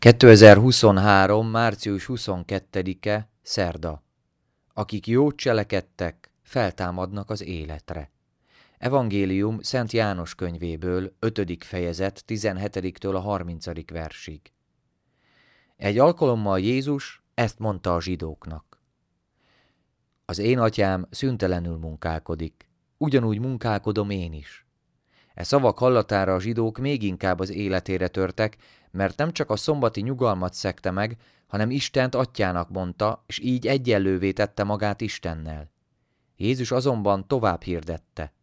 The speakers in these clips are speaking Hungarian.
2023. március 22-e, szerda. Akik jót cselekedtek, feltámadnak az életre. Evangélium Szent János könyvéből, 5. fejezet, 17-től a 30. versig. Egy alkalommal Jézus ezt mondta a zsidóknak. Az én atyám szüntelenül munkálkodik, ugyanúgy munkálkodom én is. E szavak hallatára a zsidók még inkább az életére törtek, mert nem csak a szombati nyugalmat szegte meg, hanem Istent atyának mondta, és így egyenlővé tette magát Istennel. Jézus azonban tovább hirdette.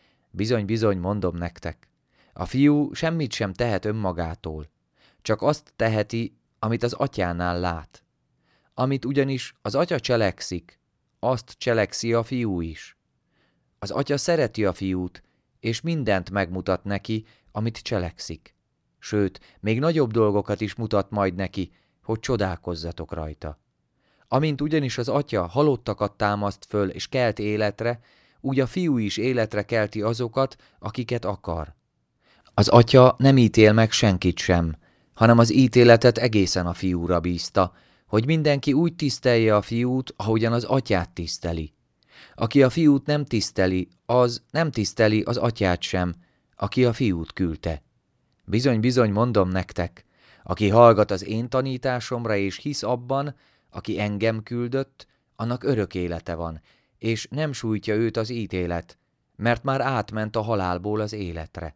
Bizony, mondom nektek, a fiú semmit sem tehet önmagától, csak azt teheti, amit az atyánál lát. Amit ugyanis az atya cselekszik, azt cselekszi a fiú is. Az atya szereti a fiút, és mindent megmutat neki, amit cselekszik. Sőt, még nagyobb dolgokat is mutat majd neki, hogy csodálkozzatok rajta. Amint ugyanis az atya halottakat támaszt föl és kelt életre, úgy a fiú is életre kelti azokat, akiket akar. Az atya nem ítél meg senkit sem, hanem az ítéletet egészen a fiúra bízta, hogy mindenki úgy tisztelje a fiút, ahogyan az atyát tiszteli. Aki a fiút nem tiszteli, az nem tiszteli az atyát sem, aki a fiút küldte. Bizony, mondom nektek, aki hallgat az én tanításomra és hisz abban, aki engem küldött, annak örök élete van, és nem sújtja őt az ítélet, mert már átment a halálból az életre.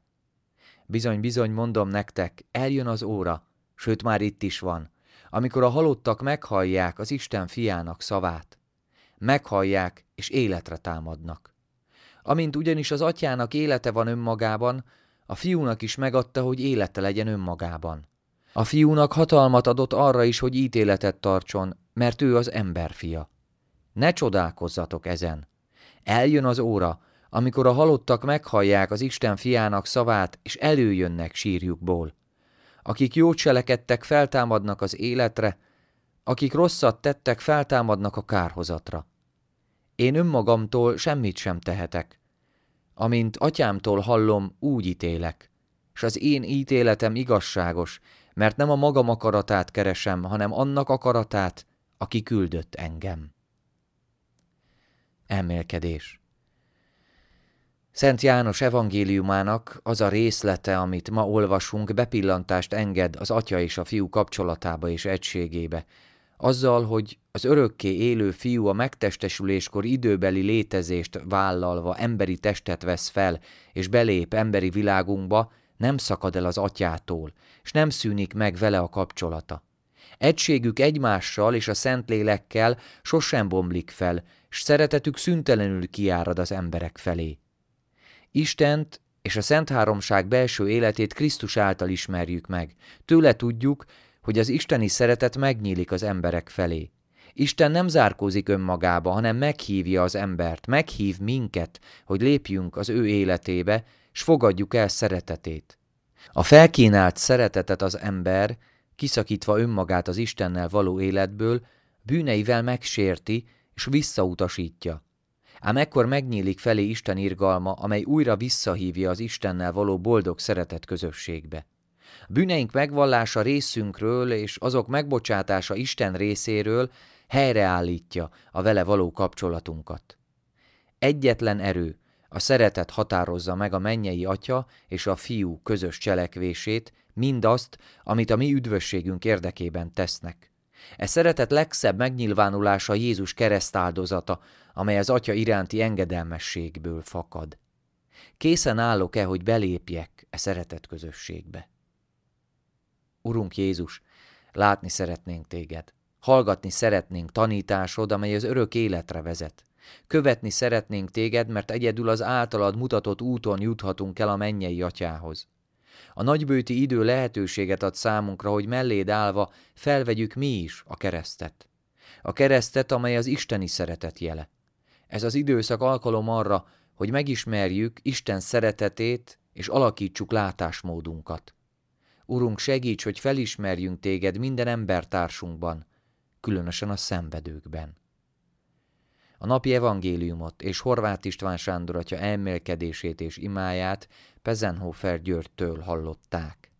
Bizony, mondom nektek, eljön az óra, sőt már itt is van, amikor a halottak meghallják az Isten fiának szavát. Meghallják, és életre támadnak. Amint ugyanis az atyának élete van önmagában, a fiúnak is megadta, hogy élete legyen önmagában. A fiúnak hatalmat adott arra is, hogy ítéletet tartson, mert ő az emberfia. Ne csodálkozzatok ezen. Eljön az óra, amikor a halottak meghallják az Isten fiának szavát, és előjönnek sírjukból. Akik jót cselekedtek, feltámadnak az életre, akik rosszat tettek, feltámadnak a kárhozatra. Én önmagamtól semmit sem tehetek. Amint atyámtól hallom, úgy ítélek, és az én ítéletem igazságos, mert nem a magam akaratát keresem, hanem annak akaratát, aki küldött engem. Elmélkedés. Szent János evangéliumának az a részlete, amit ma olvasunk, bepillantást enged az atya és a fiú kapcsolatába és egységébe, azzal, hogy az örökké élő fiú a megtestesüléskor időbeli létezést vállalva emberi testet vesz fel, és belép emberi világunkba, nem szakad el az atyától, és nem szűnik meg vele a kapcsolata. Egységük egymással és a Szentlélekkel sosem bomlik fel, s szeretetük szüntelenül kiárad az emberek felé. Istent és a Szent Háromság belső életét Krisztus által ismerjük meg. Tőle tudjuk, hogy az isteni szeretet megnyílik az emberek felé. Isten nem zárkózik önmagába, hanem meghívja az embert, meghív minket, hogy lépjünk az ő életébe, s fogadjuk el szeretetét. A felkínált szeretetet az ember, kiszakítva önmagát az Istennel való életből, bűneivel megsérti és visszautasítja. Ám ekkor megnyílik felé Isten irgalma, amely újra visszahívja az Istennel való boldog szeretet közösségbe. Bűneink megvallása részünkről és azok megbocsátása Isten részéről helyreállítja a vele való kapcsolatunkat. Egyetlen erő, a szeretet határozza meg a mennyei Atya és a Fiú közös cselekvését, mindazt, amit a mi üdvösségünk érdekében tesznek. E szeretet legszebb megnyilvánulása Jézus keresztáldozata, amely az Atya iránti engedelmességből fakad. Készen állok-e, hogy belépjek e szeretet közösségbe? Urunk Jézus, látni szeretnénk téged, hallgatni szeretnénk tanításod, amely az örök életre vezet. Követni szeretnénk téged, mert egyedül az általad mutatott úton juthatunk el a mennyei Atyához. A nagybőti idő lehetőséget ad számunkra, hogy melléd állva felvegyük mi is a keresztet. A keresztet, amely az isteni szeretet jele. Ez az időszak alkalom arra, hogy megismerjük Isten szeretetét és alakítsuk látásmódunkat. Urunk, segíts, hogy felismerjünk téged minden embertársunkban, különösen a szenvedőkben. A napi evangéliumot és Horváth István Sándor atya elmélkedését és imáját Pezenhofer Györgytől hallották.